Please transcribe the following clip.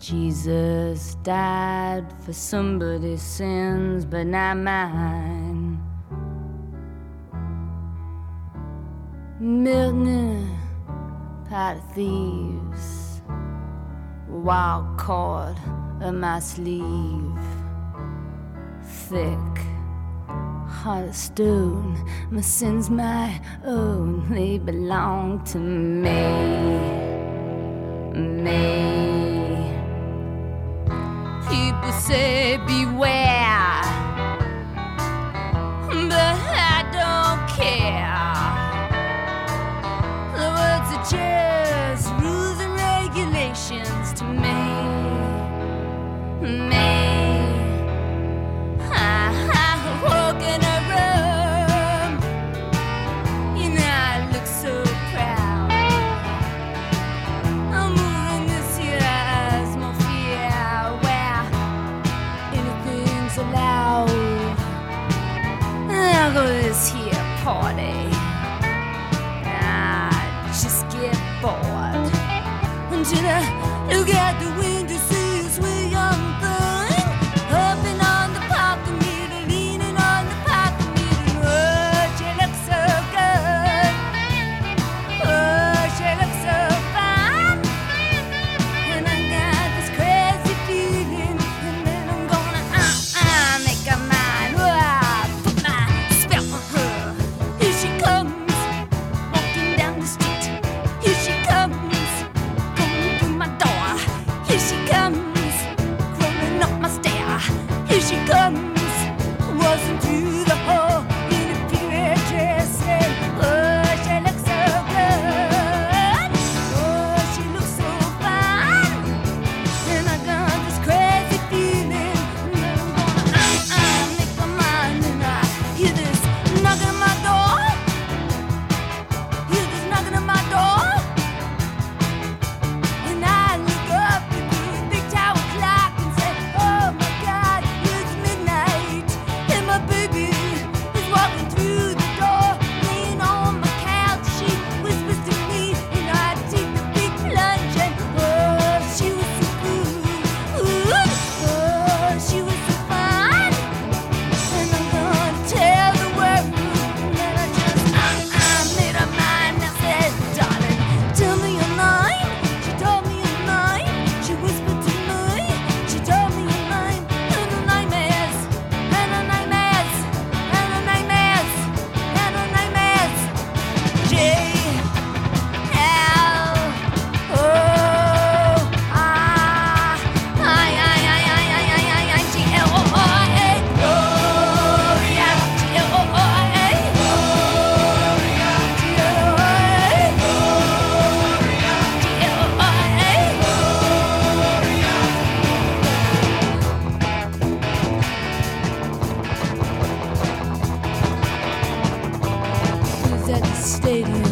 Jesus died for somebody's sins, but not mine. Milton, pot of thieves, wild cord of my sleeve, thick heart of stone. My sins my own, they belong to me. People say beware, but I don't care. The words are just rules and regulations to me. I walk in a room, you know I look so proud. I'm moving this here atmosphere where anything's allowed. I'll go to this here party, I just get bored until I look out the window, see a sweet young thing hopping on the parking meter, leaning on the parking meter. Oh, she looks so good. Oh, she looks so fine. And I got this crazy feeling, and then I'm gonna make her mine. Oh, put my spell on her. Here she comes, walking down the street. Here she comes, going through my door. Here she comes, crawling up my stair. Here she comes, waltzing through the hall in a period dress. Oh, she looks so good. Oh, she looks so fine. And I got this crazy feeling, and then I'm gonna make my mind. And I hear this knocking at my door. Hear this knocking at my door. And I look up at the big tower clock and say, oh my God, it's midnight. And my baby is walking through the door, laying on my couch. She whispers to me, and I take the big plunge. And oh, she was so good. Oh, she was so fine. And I'm gonna tell the world. And then I just made her mind. I said, darling, tell me your name. She told me her name. She whispered to me. She told me her name. And her name is, and her name is, and her name is, and her name is J-L-O-I. Was at the stadium